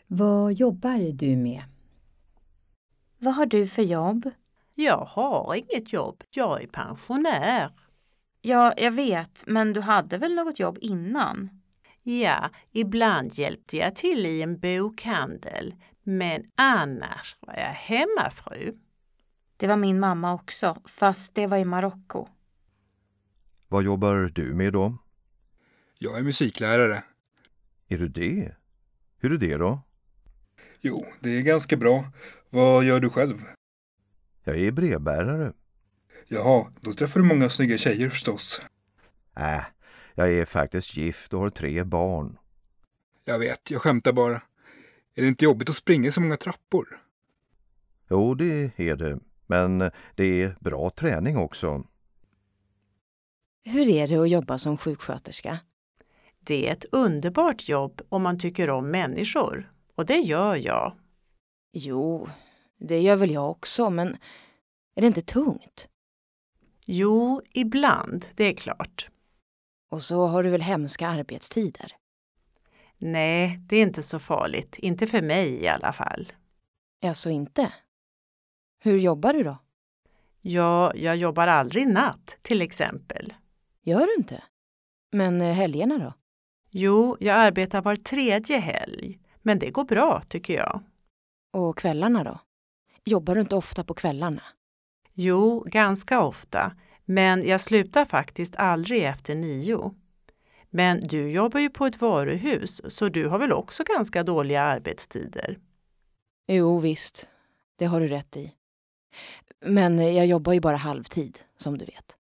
Vad jobbar du med? Vad har du för jobb? Jag har inget jobb, jag är pensionär. Ja, jag vet, men du hade väl något jobb innan? Ja, ibland hjälpte jag till i en bokhandel, men annars var jag hemmafru. Det var min mamma också, fast det var i Marocko. Vad jobbar du med då? Jag är musiklärare. Är du det? Hur är det då? Jo, det är ganska bra. Vad gör du själv? Jag är brevbärare. Jaha, då träffar du många snygga tjejer förstås. Jag är faktiskt gift och har 3 barn. Jag vet, jag skämtar bara. Är det inte jobbigt att springa så många trappor? Jo, det är det. Men det är bra träning också. Hur är det att jobba som sjuksköterska? Det är ett underbart jobb om man tycker om människor, och det gör jag. Jo, det gör väl jag också, men är det inte tungt? Jo, ibland, det är klart. Och så har du väl hemska arbetstider? Nej, det är inte så farligt, inte för mig i alla fall. Alltså inte? Hur jobbar du då? Ja, jag jobbar aldrig natt, till exempel. Gör du inte? Men helgerna då? Jo, jag arbetar var 3:e helg, men det går bra tycker jag. Och kvällarna då? Jobbar du inte ofta på kvällarna? Jo, ganska ofta, men jag slutar faktiskt aldrig efter 9. Men du jobbar ju på ett varuhus, så du har väl också ganska dåliga arbetstider? Jo, visst. Det har du rätt i. Men jag jobbar ju bara halvtid, som du vet.